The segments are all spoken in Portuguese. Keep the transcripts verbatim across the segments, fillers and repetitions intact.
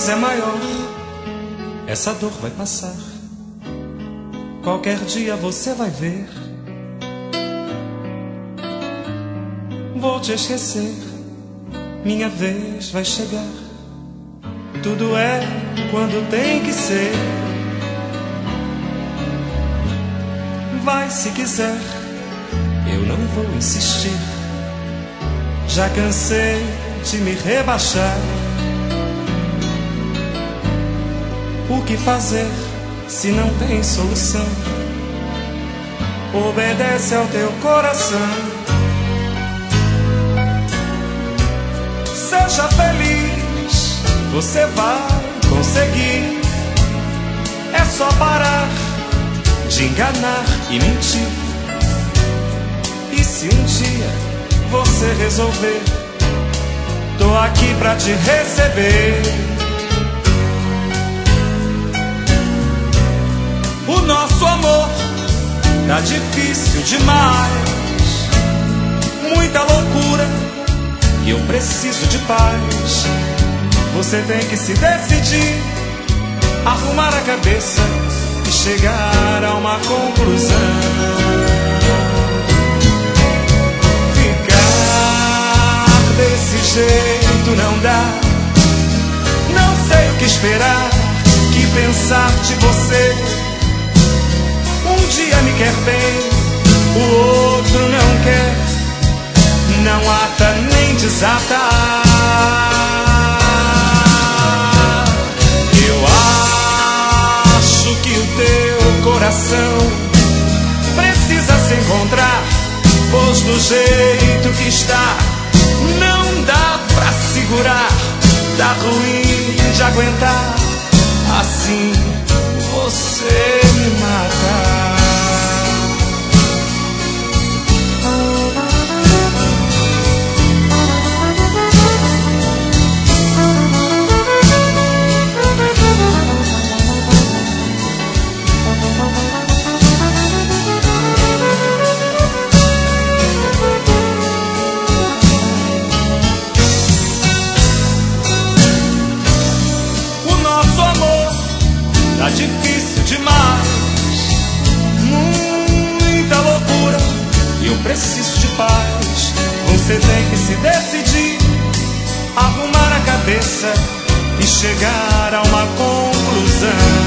é maior, essa dor vai passar. Qualquer dia você vai ver. Vou te esquecer, minha vez vai chegar. Tudo é quando tem que ser. Vai se quiser, eu não vou insistir. Já cansei de me rebaixar. O que fazer se não tem solução? Obedece ao teu coração. Seja feliz, você vai conseguir. É só parar de enganar e mentir. E se um dia você resolver, tô aqui pra te receber. O nosso amor tá difícil demais, muita loucura e eu preciso de paz. Você tem que se decidir, arrumar a cabeça e chegar a uma conclusão. Ficar desse jeito não dá. Não sei o que esperar, que pensar de você. Um dia me quer bem, o outro não quer. Não ata nem desata. Eu acho que o teu coração precisa se encontrar, pois do jeito que está não dá pra segurar. Tá ruim de aguentar, assim você me mata. Tá difícil demais, muita loucura e eu preciso de paz. Você tem que se decidir, arrumar a cabeça e chegar a uma conclusão.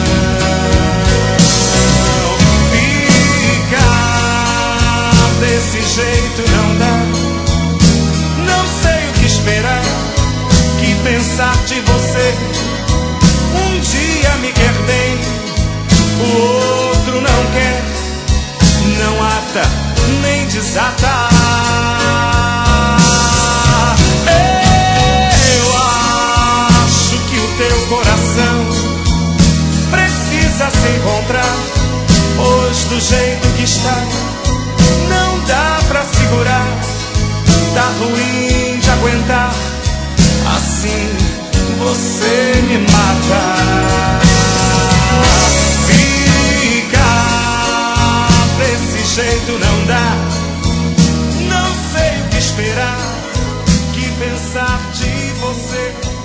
Ficar desse jeito não dá. Não sei o que esperar, que pensar de você. Um dia me quer bem, o outro não quer. Não ata nem desata. Eu acho que o teu coração precisa se encontrar, pois do jeito que está não dá pra segurar. Tá ruim de aguentar, assim você me mata. Ficar desse jeito não dá. Não sei o que esperar, que pensar de você.